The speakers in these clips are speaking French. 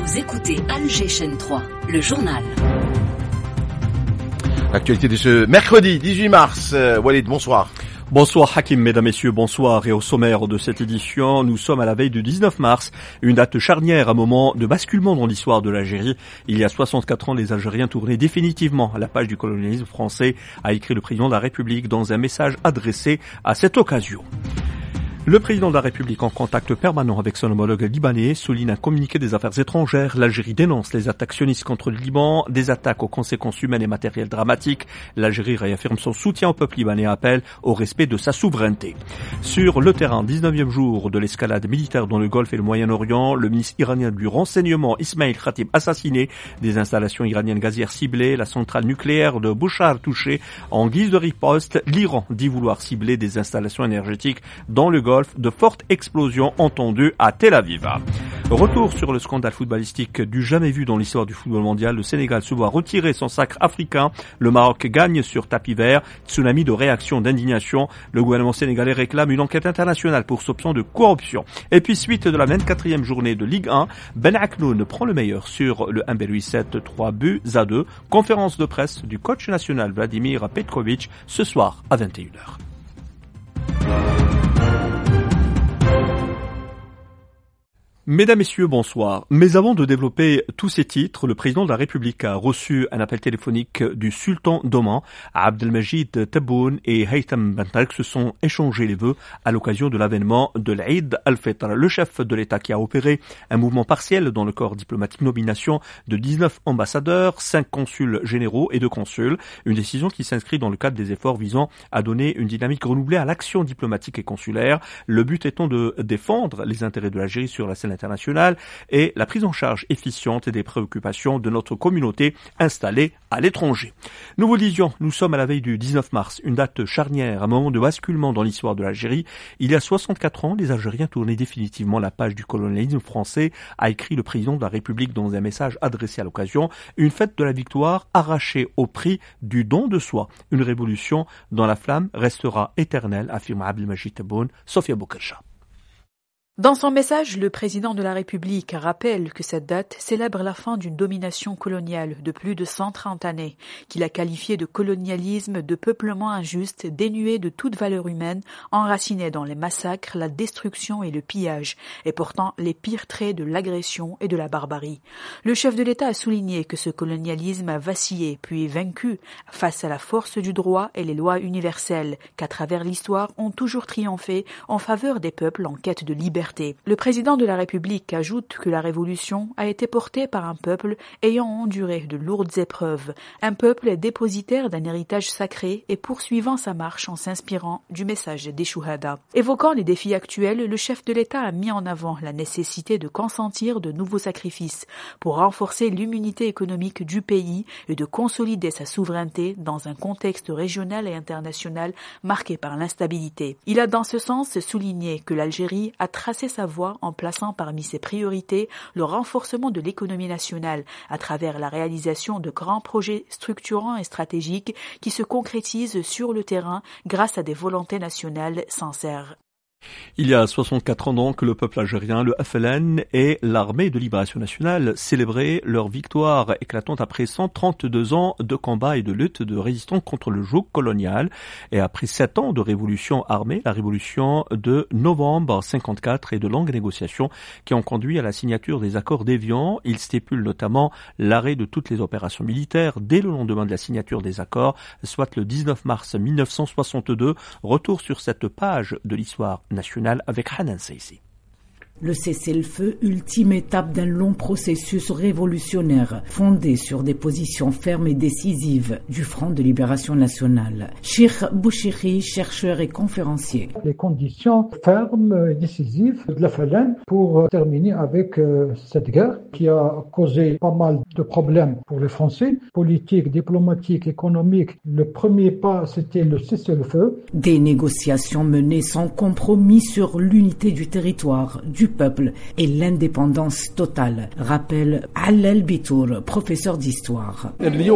Vous écoutez Alger Chaîne 3, le journal. L'actualité de ce mercredi 18 mars. Walid, bonsoir. Bonsoir Hakim, mesdames, messieurs, bonsoir. Et au sommaire de cette édition, nous sommes à la veille du 19 mars, une date charnière, un moment de basculement dans l'histoire de l'Algérie. Il y a 64 ans, les Algériens tournaient définitivement à la page du colonialisme français, a écrit le président de la République dans un message adressé à cette occasion. Le président de la République, en contact permanent avec son homologue libanais, souligne un communiqué des affaires étrangères. L'Algérie dénonce les attaques sionistes contre le Liban, des attaques aux conséquences humaines et matérielles dramatiques. L'Algérie réaffirme son soutien au peuple libanais et appelle au respect de sa souveraineté. Sur le terrain, 19e jour de l'escalade militaire dans le Golfe et le Moyen-Orient, le ministre iranien du renseignement Ismail Khatib assassiné, des installations iraniennes gazières ciblées, la centrale nucléaire de Bouchar touchée. En guise de riposte, l'Iran dit vouloir cibler des installations énergétiques dans le Golfe, de fortes explosions entendues à Tel Aviv. Retour sur le scandale footballistique du jamais vu dans l'histoire du football mondial. Le Sénégal se voit retirer son sacre africain. Le Maroc gagne sur tapis vert. Tsunami de réaction, d'indignation. Le gouvernement sénégalais réclame une enquête internationale pour soupçon de corruption. Et puis suite de la 24e journée de Ligue 1, Ben Aknoun prend le meilleur sur le Hamberui 7, 3 buts à 2. Conférence de presse du coach national Vladimir Petkovic ce soir à 21h. Mesdames, Messieurs, bonsoir. Mais avant de développer tous ces titres, le président de la République a reçu un appel téléphonique du sultan d'Oman. Abdelmajid Tebboune et Haytham Ben Tareq se sont échangés les vœux à l'occasion de l'avènement de l'Eid al-Fitr. Le chef de l'État qui a opéré un mouvement partiel dans le corps diplomatique, nomination de 19 ambassadeurs, 5 consuls généraux et 2 consuls. Une décision qui s'inscrit dans le cadre des efforts visant à donner une dynamique renouvelée à l'action diplomatique et consulaire. Le but étant de défendre les intérêts de l'Algérie sur la scène internationale et la prise en charge efficiente des préoccupations de notre communauté installée à l'étranger. Nous vous le disions, nous sommes à la veille du 19 mars, une date charnière, un moment de basculement dans l'histoire de l'Algérie. Il y a 64 ans, les Algériens tournaient définitivement la page du colonialisme français, a écrit le président de la République dans un message adressé à l'occasion. Une fête de la victoire arrachée au prix du don de soi. Une révolution dont la flamme restera éternelle, affirme Abdelmajid Tebboune, Sofia Boukercha. Dans son message, le président de la République rappelle que cette date célèbre la fin d'une domination coloniale de plus de 130 années, qu'il a qualifiée de colonialisme, de peuplement injuste, dénué de toute valeur humaine, enraciné dans les massacres, la destruction et le pillage, et portant les pires traits de l'agression et de la barbarie. Le chef de l'État a souligné que ce colonialisme a vacillé puis vaincu face à la force du droit et les lois universelles, qu'à travers l'histoire ont toujours triomphé en faveur des peuples en quête de liberté. Le président de la République ajoute que la révolution a été portée par un peuple ayant enduré de lourdes épreuves, un peuple dépositaire d'un héritage sacré et poursuivant sa marche en s'inspirant du message des Shuhada. Évoquant les défis actuels, le chef de l'État a mis en avant la nécessité de consentir de nouveaux sacrifices pour renforcer l'immunité économique du pays et de consolider sa souveraineté dans un contexte régional et international marqué par l'instabilité. Il a dans ce sens souligné que l'Algérie a tracé sa voie en plaçant parmi ses priorités le renforcement de l'économie nationale à travers la réalisation de grands projets structurants et stratégiques qui se concrétisent sur le terrain grâce à des volontés nationales sincères. Il y a 64 ans donc que le peuple algérien, le FLN et l'armée de libération nationale célébraient leur victoire éclatante après 132 ans de combat et de lutte de résistance contre le joug colonial et après 7 ans de révolution armée, la révolution de novembre 54 et de longues négociations qui ont conduit à la signature des accords d'Évian. Ils stipulent notamment l'arrêt de toutes les opérations militaires dès le lendemain de la signature des accords, soit le 19 mars 1962. Retour sur cette page de l'histoire nationale avec Hanan Saïsi. Le cessez-le-feu, ultime étape d'un long processus révolutionnaire fondé sur des positions fermes et décisives du Front de Libération Nationale. Cheikh Bouchiri, chercheur et conférencier. Les conditions fermes et décisives de la FLN pour terminer avec cette guerre qui a causé pas mal de problèmes pour les Français, politiques, diplomatiques, économiques. Le premier pas, c'était le cessez-le-feu. Des négociations menées sans compromis sur l'unité du territoire, du peuple et l'indépendance totale, rappelle Allel Bitour, professeur d'histoire.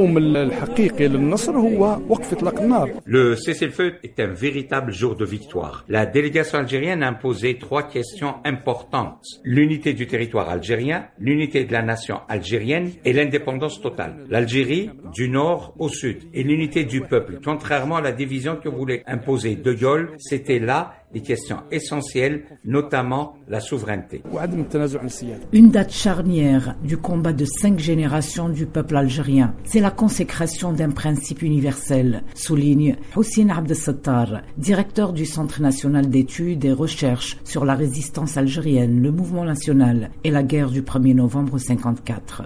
Le cessez-le-feu est un véritable jour de victoire. La délégation algérienne a imposé 3 questions importantes. L'unité du territoire algérien, l'unité de la nation algérienne et l'indépendance totale. L'Algérie du nord au sud et l'unité du peuple. Contrairement à la division que voulait imposer De Gaulle, c'était là les questions essentielles, notamment la souveraineté. Une date charnière du combat de 5 générations du peuple algérien. C'est la consécration d'un principe universel, souligne Houssine Abdesattar, directeur du Centre national d'études et recherches sur la résistance algérienne, le mouvement national et la guerre du 1er novembre 1954.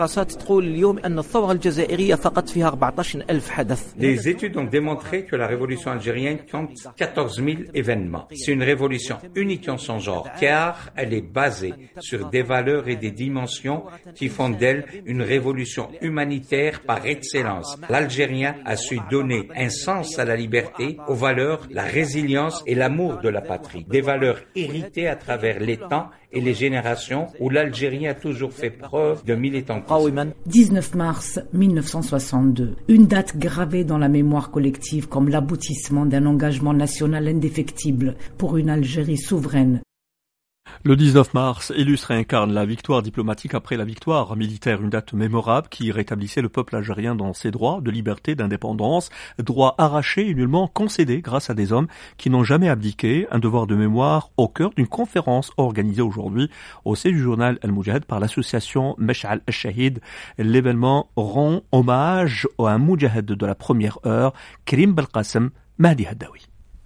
Les études ont démontré que la révolution algérienne compte 14 000 événements. C'est une révolution unique en son genre, car elle est basée sur des valeurs et des dimensions qui font d'elle une révolution humanitaire par excellence. L'Algérien a su donner un sens à la liberté, aux valeurs, la résilience et l'amour de la patrie. Des valeurs héritées à travers les temps et les générations où l'Algérie a toujours fait preuve de militantisme. 19 mars 1962, une date gravée dans la mémoire collective comme l'aboutissement d'un engagement national indéfectible pour une Algérie souveraine. Le 19 mars illustre et incarne la victoire diplomatique après la victoire militaire, une date mémorable qui rétablissait le peuple algérien dans ses droits de liberté, d'indépendance, droits arrachés et nullement concédés grâce à des hommes qui n'ont jamais abdiqué, un devoir de mémoire au cœur d'une conférence organisée aujourd'hui au sein du journal Al-Moudjahid par l'association Mesh'al Al-Shahid. L'événement rend hommage à un Moudjahid de la première heure, Karim Belkacem Mahdi Haddaoui.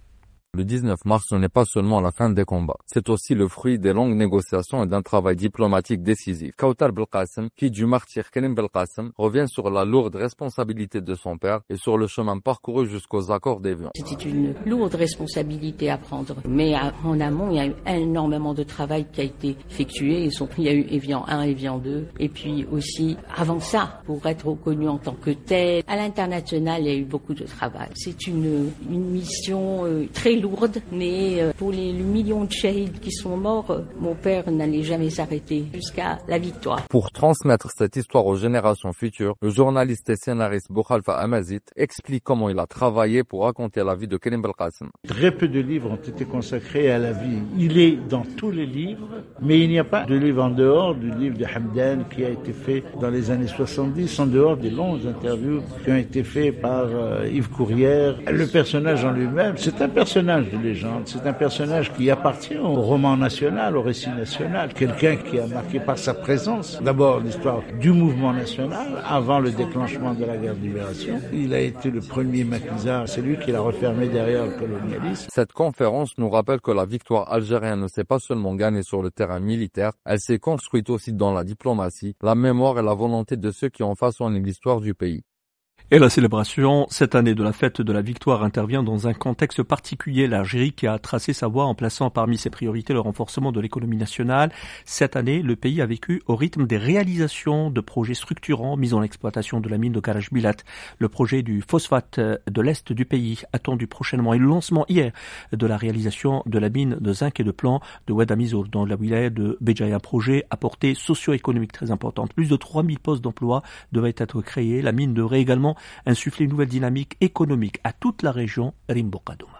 Le 19 mars n'est pas seulement la fin des combats, c'est aussi le fruit des longues négociations et d'un travail diplomatique décisif. Kautar Belkacem, fille du martyr Karim Belkacem, revient sur la lourde responsabilité de son père et sur le chemin parcouru jusqu'aux accords d'Évian. C'était une lourde responsabilité à prendre, mais en amont, il y a eu énormément de travail qui a été effectué. Il y a eu Évian 1, Évian 2, et puis aussi, avant ça, pour être reconnu en tant que tel, à l'international, il y a eu beaucoup de travail. C'est une mission très lourde, mais pour les millions de shahids qui sont morts, mon père n'allait jamais s'arrêter jusqu'à la victoire. Pour transmettre cette histoire aux générations futures, le journaliste et scénariste Bouchalfa Amazit explique comment il a travaillé pour raconter la vie de Karim Belkacem. Très peu de livres ont été consacrés à la vie. Il est dans tous les livres, mais il n'y a pas de livre en dehors du livre de Hamdan qui a été fait dans les années 70, en dehors des longues interviews qui ont été faites par Yves Courrière. Le personnage en lui-même, c'est un personnage de légende, c'est un personnage qui appartient au roman national, au récit national, quelqu'un qui a marqué par sa présence d'abord l'histoire du mouvement national avant le déclenchement de la guerre de libération. Il a été le premier maquisard, c'est lui qui l'a refermé derrière le colonialisme. Cette conférence nous rappelle que la victoire algérienne ne s'est pas seulement gagnée sur le terrain militaire, elle s'est construite aussi dans la diplomatie, la mémoire et la volonté de ceux qui ont façonné l'histoire du pays. Et la célébration cette année de la fête de la victoire intervient dans un contexte particulier. L'Algérie qui a tracé sa voie en plaçant parmi ses priorités le renforcement de l'économie nationale. Cette année, le pays a vécu au rythme des réalisations de projets structurants mis en exploitation de la mine de Karajbilat. Le projet du phosphate de l'Est du pays attendu prochainement et le lancement hier de la réalisation de la mine de zinc et de plomb de Oued Amizour dans la wilaya de Béjaïa. Un projet à portée socio-économique très importante. Plus de 3000 postes d'emploi devraient être créés. La mine devrait également insuffler une nouvelle dynamique économique à toute la région Rimbo-Kadouma.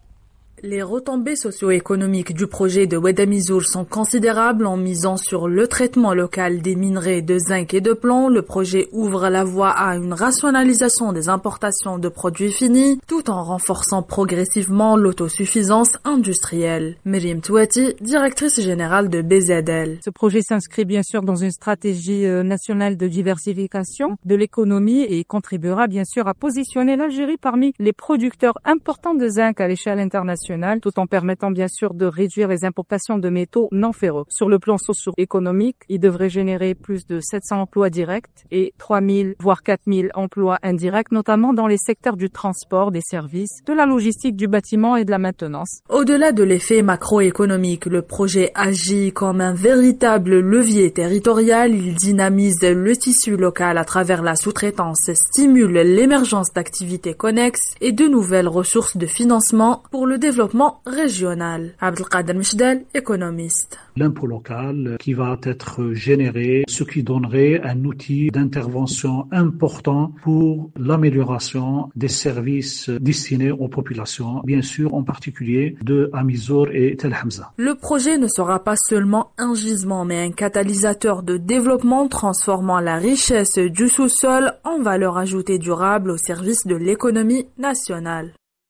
Les retombées socio-économiques du projet de Oued Amizour sont considérables en misant sur le traitement local des minerais de zinc et de plomb. Le projet ouvre la voie à une rationalisation des importations de produits finis tout en renforçant progressivement l'autosuffisance industrielle. Myriam Touati, directrice générale de BZL. Ce projet s'inscrit bien sûr dans une stratégie nationale de diversification de l'économie et contribuera bien sûr à positionner l'Algérie parmi les producteurs importants de zinc à l'échelle internationale, tout en permettant bien sûr de réduire les importations de métaux non ferreux. Sur le plan socio-économique, il devrait générer plus de 700 emplois directs et 3000 voire 4000 emplois indirects, notamment dans les secteurs du transport, des services, de la logistique, du bâtiment et de la maintenance. Au-delà de l'effet macroéconomique, le projet agit comme un véritable levier territorial. Il dynamise le tissu local à travers la sous-traitance, stimule l'émergence d'activités connexes et de nouvelles ressources de financement pour le développement développement régional. Abdelkader Mishdel, économiste. L'impôt local qui va être généré, ce qui donnerait un outil d'intervention important pour l'amélioration des services destinés aux populations, bien sûr en particulier de Amizour et Tel Hamza. Le projet ne sera pas seulement un gisement, mais un catalyseur de développement transformant la richesse du sous-sol en valeur ajoutée durable au service de l'économie nationale.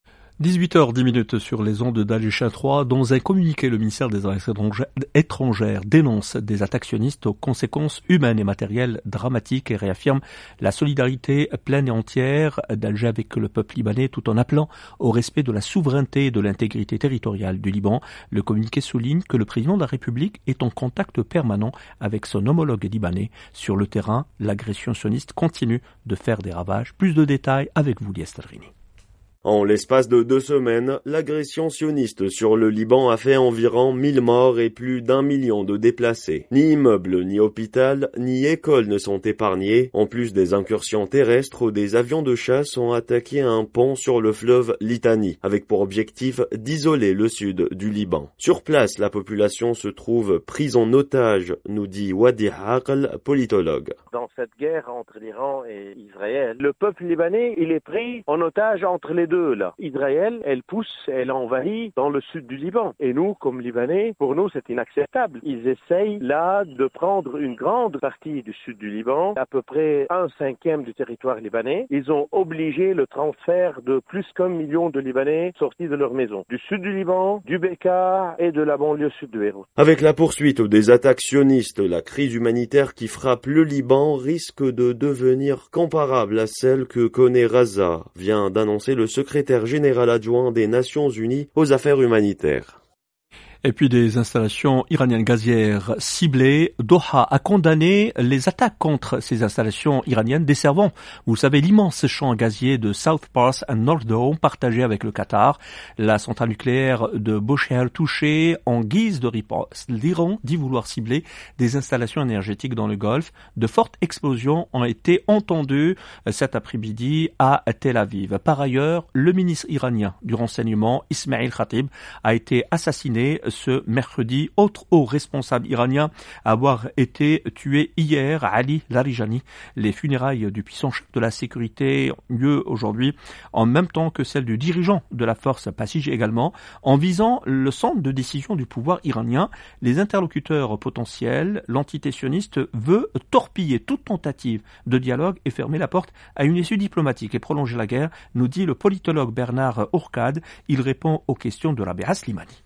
18h10 sur les ondes d'Al-Jeshin 3. Dans un communiqué, le ministère des Affaires étrangères dénonce des attaques sionistes aux conséquences humaines et matérielles dramatiques et réaffirme la solidarité pleine et entière d'Alger avec le peuple libanais tout en appelant au respect de la souveraineté et de l'intégrité territoriale du Liban. Le communiqué souligne que le président de la République est en contact permanent avec son homologue libanais. Sur le terrain, l'agression sioniste continue de faire des ravages. Plus de détails avec vous, Lies Talrini. En l'espace de 2 semaines, l'agression sioniste sur le Liban a fait environ 1000 morts et plus d'1 million de déplacés. Ni immeubles, ni hôpital, ni écoles ne sont épargnés. En plus des incursions terrestres, des avions de chasse ont attaqué un pont sur le fleuve Litani, avec pour objectif d'isoler le sud du Liban. Sur place, la population se trouve prise en otage, nous dit Wadi Aql, politologue. Dans cette guerre entre l'Iran et Israël, le peuple libanais, il est pris en otage entre les deux. Là. Israël, elle pousse, elle envahit dans le sud du Liban. Et nous, comme Libanais, pour nous, c'est inacceptable. Ils essayent là de prendre une grande partie du sud du Liban, à peu près 1/5 du territoire libanais. Ils ont obligé le transfert de plus d'1 million de Libanais sortis de leur maison. Du sud du Liban, du Bekaa et de la banlieue sud de Beyrouth. Avec la poursuite des attaques sionistes, la crise humanitaire qui frappe le Liban risque de devenir comparable à celle que connaît Gaza, vient d'annoncer le secrétaire général adjoint des Nations Unies aux affaires humanitaires. Et puis des installations iraniennes gazières ciblées. Doha a condamné les attaques contre ces installations iraniennes desservant, vous savez, l'immense champ gazier de South Pars and North Dome partagé avec le Qatar. La centrale nucléaire de Bushehr touchée en guise de riposte. L'Iran dit vouloir cibler des installations énergétiques dans le Golfe. De fortes explosions ont été entendues cet après-midi à Tel Aviv. Par ailleurs, le ministre iranien du renseignement, Ismail Khatib, a été assassiné ce mercredi. Autre haut responsable iranien à avoir été tué hier, Ali Larijani. Les funérailles du puissant chef de la sécurité ont lieu aujourd'hui en même temps que celle du dirigeant de la force Basij également, en visant le centre de décision du pouvoir iranien. Les interlocuteurs potentiels, l'entité sioniste veut torpiller toute tentative de dialogue et fermer la porte à une issue diplomatique et prolonger la guerre, nous dit le politologue Bernard Ourkad. Il répond aux questions de Rabea Slimani.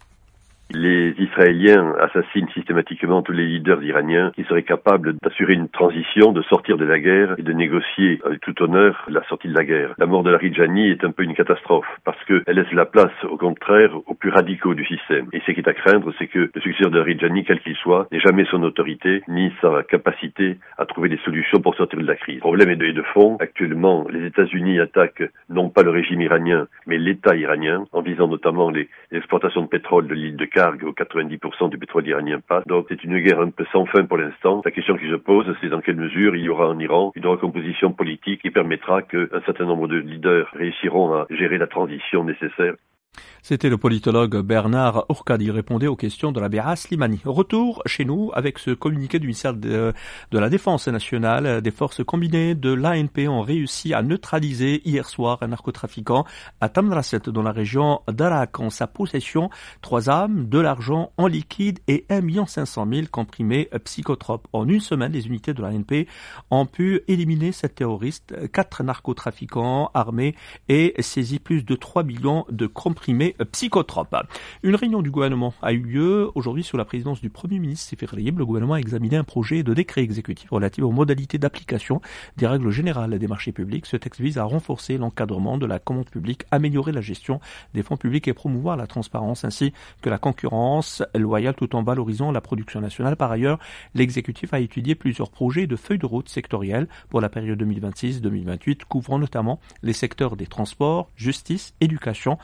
Les Israéliens assassinent systématiquement tous les leaders iraniens qui seraient capables d'assurer une transition, de sortir de la guerre et de négocier avec tout honneur la sortie de la guerre. La mort de Larijani est un peu une catastrophe parce qu'elle laisse la place, au contraire, aux plus radicaux du système. Et ce qui est à craindre, c'est que le successeur de Larijani, quel qu'il soit, n'ait jamais son autorité ni sa capacité à trouver des solutions pour sortir de la crise. Le problème est de fond. Actuellement, les États-Unis attaquent non pas le régime iranien, mais l'État iranien, en visant notamment les exportations de pétrole de l'île de où 90% du pétrole iranien passe. Donc c'est une guerre un peu sans fin pour l'instant. La question qui se pose, c'est dans quelle mesure il y aura en Iran une recomposition politique qui permettra qu'un certain nombre de leaders réussiront à gérer la transition nécessaire. C'était le politologue Bernard Ourkad, il répondait aux questions de Rabea Slimani. Retour chez nous avec ce communiqué du ministère de la Défense nationale. Des forces combinées de l'ANP ont réussi à neutraliser hier soir un narcotrafiquant à Tamraset dans la région d'Arak. En sa possession, 3 armes, de l'argent en liquide et 1 500 000 comprimés psychotropes. En une semaine, les unités de l'ANP ont pu éliminer 7 terroristes, 4 narcotrafiquants armés et saisi plus de 3 millions de comprimés psychotropes. Une réunion du gouvernement a eu lieu aujourd'hui sous la présidence du Premier ministre Sifir Rayeb. Le gouvernement a examiné un projet de décret exécutif relatif aux modalités d'application des règles générales des marchés publics. Ce texte vise à renforcer l'encadrement de la commande publique, améliorer la gestion des fonds publics et promouvoir la transparence ainsi que la concurrence loyale tout en valorisant la production nationale. Par ailleurs, l'exécutif a étudié plusieurs projets de feuilles de route sectorielles pour la période 2026-2028 couvrant notamment les secteurs des transports, justice, éducation, commerce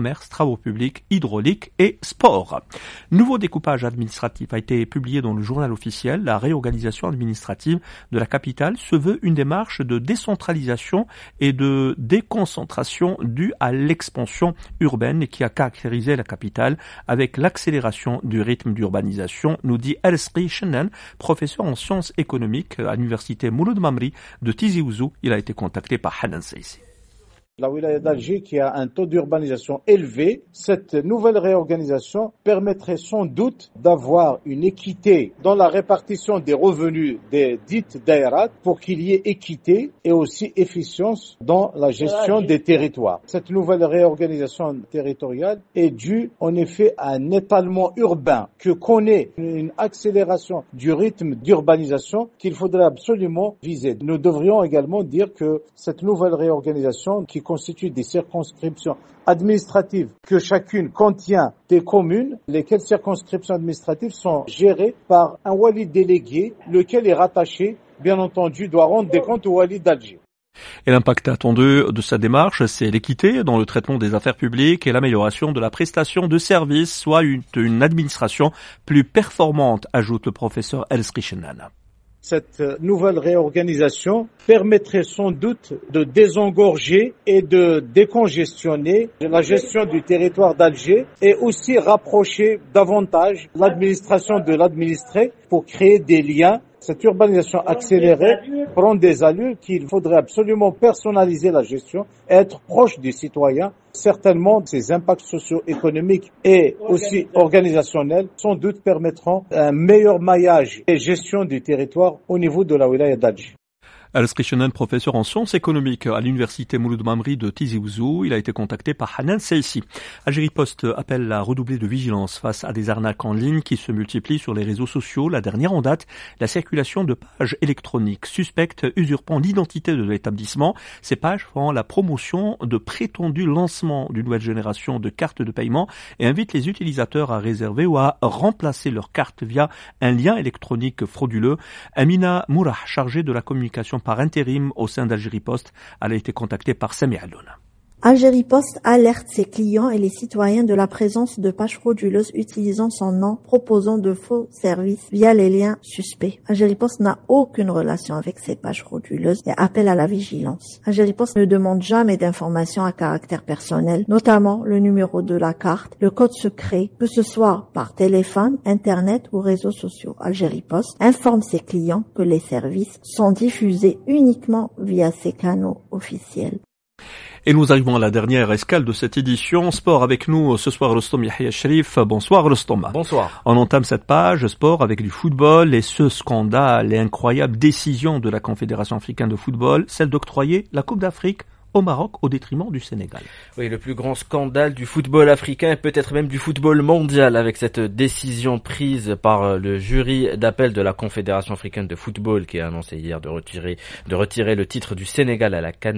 commerce, travaux publics, hydraulique et sport. Nouveau découpage administratif a été publié dans le journal officiel. La réorganisation administrative de la capitale se veut une démarche de décentralisation et de déconcentration due à l'expansion urbaine qui a caractérisé la capitale avec l'accélération du rythme d'urbanisation, nous dit Elskri Shenan, professeur en sciences économiques à l'université Mouloud Mamri de Tizi Ouzou. Il a été contacté par Hanan Seissi. La wilaya d'Alger qui a un taux d'urbanisation élevé, cette nouvelle réorganisation permettrait sans doute d'avoir une équité dans la répartition des revenus des dites daïrat pour qu'il y ait équité et aussi efficience dans la gestion des territoires. Cette nouvelle réorganisation territoriale est due en effet à un étalement urbain que connaît une accélération du rythme d'urbanisation qu'il faudrait absolument viser. Nous devrions également dire que cette nouvelle réorganisation qui constitue des circonscriptions administratives que chacune contient des communes, lesquelles circonscriptions administratives sont gérées par un wali délégué, lequel est rattaché, bien entendu, doit rendre des comptes au wali d'Alger. Et l'impact attendu de sa démarche, c'est l'équité dans le traitement des affaires publiques et l'amélioration de la prestation de services, soit une administration plus performante, ajoute le professeur Elskri Shenan. Cette nouvelle réorganisation permettrait sans doute de désengorger et de décongestionner la gestion du territoire d'Alger et aussi rapprocher davantage l'administration de l'administré pour créer des liens. Cette urbanisation accélérée prend des allures qu'il faudrait absolument personnaliser la gestion et être proche des citoyens. Certainement, ces impacts socio-économiques et aussi organisationnels sans doute permettront un meilleur maillage et gestion du territoire au niveau de la wilaya d'Alger. Elskri Shenan, professeur en sciences économiques à l'université Mouloud Mamri de Tizi Ouzou, il a été contacté par Hanan Seissi. Algérie Post appelle à redoubler de vigilance face à des arnaques en ligne qui se multiplient sur les réseaux sociaux. La dernière en date, la circulation de pages électroniques suspectes usurpant l'identité de l'établissement. Ces pages font la promotion de prétendus lancements d'une nouvelle génération de cartes de paiement et invitent les utilisateurs à réserver ou à remplacer leur carte via un lien électronique frauduleux. Amina Mourah, chargée de la communication par intérim au sein d'Algérie Post, elle a été contactée par Sami Allouna. Algérie Post alerte ses clients et les citoyens de la présence de pages frauduleuses utilisant son nom, proposant de faux services via les liens suspects. Algérie Post n'a aucune relation avec ces pages frauduleuses et appelle à la vigilance. Algérie Post ne demande jamais d'informations à caractère personnel, notamment le numéro de la carte, le code secret, que ce soit par téléphone, internet ou réseaux sociaux. Algérie Post informe ses clients que les services sont diffusés uniquement via ces canaux officiels. Et nous arrivons à la dernière escale de cette édition. Sport avec nous ce soir, Rostom Yahya Sharif. Bonsoir Rostom. Bonsoir. On entame cette page sport avec du football et ce scandale et incroyable décision de la Confédération africaine de football, celle d'octroyer la Coupe d'Afrique au Maroc au détriment du Sénégal. Oui, le plus grand scandale du football africain et peut-être même du football mondial avec cette décision prise par le jury d'appel de la Confédération africaine de football qui a annoncé hier de retirer le titre du Sénégal à la CAN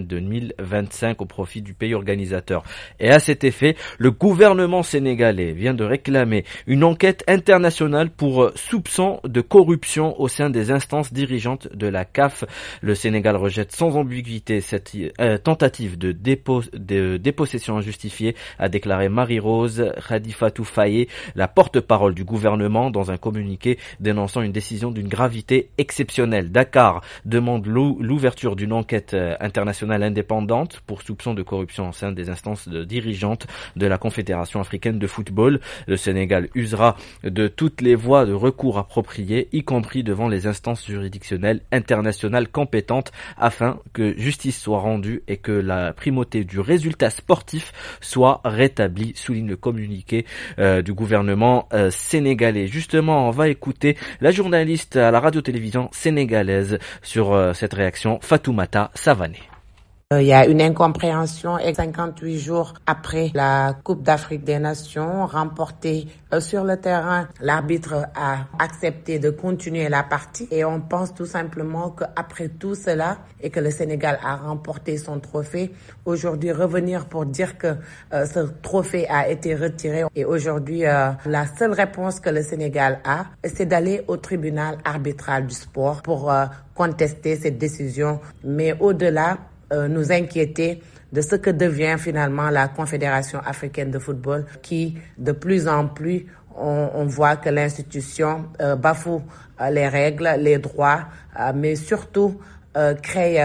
2025 au profit du pays organisateur. Et à cet effet, le gouvernement sénégalais vient de réclamer une enquête internationale pour soupçon de corruption au sein des instances dirigeantes de la CAF. Le Sénégal rejette sans ambiguïté cette tentative de dépossession injustifiée, a déclaré Marie-Rose Khadifatou Faye, la porte-parole du gouvernement, dans un communiqué dénonçant une décision d'une gravité exceptionnelle. Dakar demande l'ouverture d'une enquête internationale indépendante pour soupçon de corruption au sein des instances dirigeantes de la Confédération africaine de football. Le Sénégal usera de toutes les voies de recours appropriées, y compris devant les instances juridictionnelles internationales compétentes, afin que justice soit rendue et que la primauté du résultat sportif soit rétablie, souligne le communiqué du gouvernement sénégalais. Justement, on va écouter la journaliste à la radio-télévision sénégalaise sur cette réaction, Fatoumata Savané. Il y a une incompréhension 58 jours après la Coupe d'Afrique des Nations remportée sur le terrain. L'arbitre a accepté de continuer la partie et on pense tout simplement qu'après tout cela et que le Sénégal a remporté son trophée, aujourd'hui revenir pour dire que ce trophée a été retiré. Et aujourd'hui, la seule réponse que le Sénégal a, c'est d'aller au tribunal arbitral du sport pour contester cette décision. Mais au-delà, nous inquiéter de ce que devient finalement la Confédération africaine de football, qui de plus en plus on voit que l'institution bafoue les règles, les droits, mais surtout crée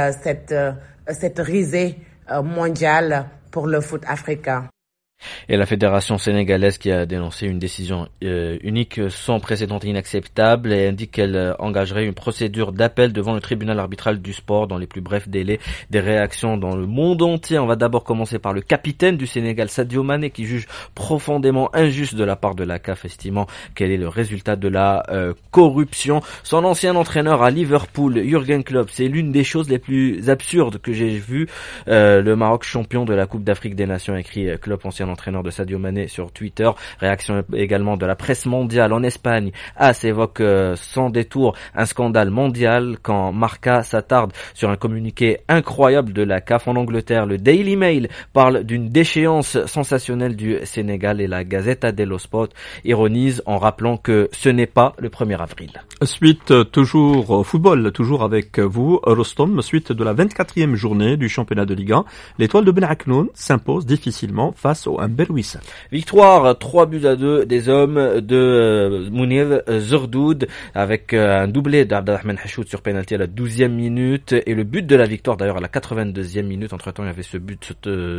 cette risée mondiale pour le foot africain. Et la fédération sénégalaise qui a dénoncé une décision unique sans précédent et inacceptable et indique qu'elle engagerait une procédure d'appel devant le tribunal arbitral du sport dans les plus brefs délais. Des réactions dans le monde entier. On va d'abord commencer par le capitaine du Sénégal, Sadio Mané, qui juge profondément injuste de la part de la CAF, estimant quel est le résultat de la corruption. Son ancien entraîneur à Liverpool, Jürgen Klopp, c'est l'une des choses les plus absurdes que j'ai vues. Le Maroc champion de la Coupe d'Afrique des Nations, écrit Klopp, ancien entraîneur de Sadio Mané sur Twitter. Réaction également de la presse mondiale en Espagne. AS évoque sans détour un scandale mondial quand Marca s'attarde sur un communiqué incroyable de la CAF. En Angleterre, le Daily Mail parle d'une déchéance sensationnelle du Sénégal et la Gazzetta dello Sport ironise en rappelant que ce n'est pas le 1er avril. Suite toujours au football, toujours avec vous, Rostom, suite de la 24e journée du championnat de Ligue 1. L'étoile de Ben Aknoun s'impose difficilement face au Belouissa. Victoire 3-2 des hommes de Mounir Zerdoud avec un doublé d'Abdelrahman Hachoud sur pénalty à la 12e minute et le but de la victoire d'ailleurs à la 82e minute. Entre-temps, il y avait ce but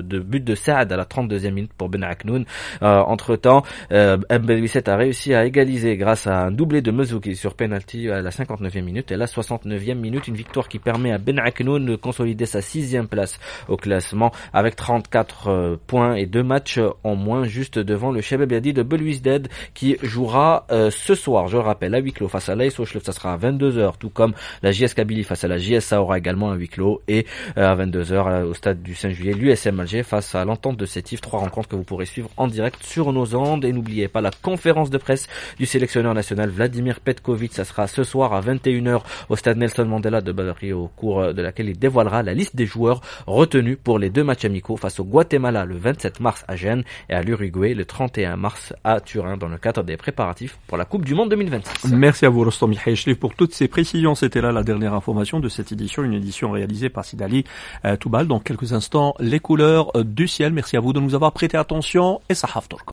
de Saad à la 32e minute pour Ben Aknoun. Entre-temps, Belouissa a réussi à égaliser grâce à un doublé de Mezouki sur pénalty à la 59e minute et la 69e minute. Une victoire qui permet à Ben Aknoun de consolider sa 6e place au classement avec 34 points et 2 matchs en moins, juste devant le Shabab Yadi de Belouizdad qui jouera ce soir, je le rappelle, à huis clos face à l'AS Ochlef. Ça sera à 22h, tout comme la JS Kabylie face à la JS Saoura également à huis clos, et à 22h au stade du 5 juillet, l'USM Alger face à l'Entente de Sétif. 3 rencontres que vous pourrez suivre en direct sur nos ondes. Et n'oubliez pas la conférence de presse du sélectionneur national Vladimir Petkovic. Ça sera ce soir à 21h au stade Nelson Mandela de Badr, au cours de laquelle il dévoilera la liste des joueurs retenus pour les 2 matchs amicaux face au Guatemala le 27 mars à Gênes et à l'Uruguay le 31 mars à Turin dans le cadre des préparatifs pour la Coupe du Monde 2026. Merci à vous Rostom Mihaïchli pour toutes ces précisions. C'était là la dernière information de cette édition, une édition réalisée par Sidali Toubal. Dans quelques instants, les couleurs du ciel. Merci à vous de nous avoir prêté attention et Sahaf Turk.